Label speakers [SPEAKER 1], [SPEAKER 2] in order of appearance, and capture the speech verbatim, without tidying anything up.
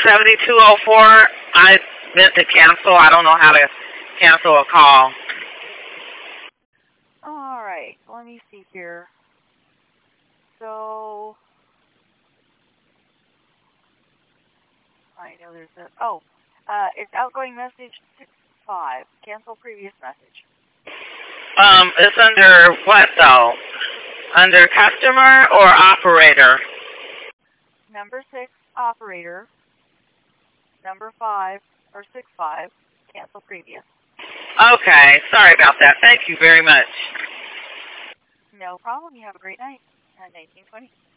[SPEAKER 1] seventy-two oh four. I meant to cancel. I don't know how to cancel a call.
[SPEAKER 2] All right. Let me see here. So, I know there's a, oh, uh, it's outgoing message six five. Cancel previous message.
[SPEAKER 1] Um, it's under what, though? Under customer or operator?
[SPEAKER 2] Number six, operator. Number five, or six five, cancel previous.
[SPEAKER 1] Okay. Sorry about that. Thank you very much.
[SPEAKER 2] No problem. You have a great night. At nineteen twenty.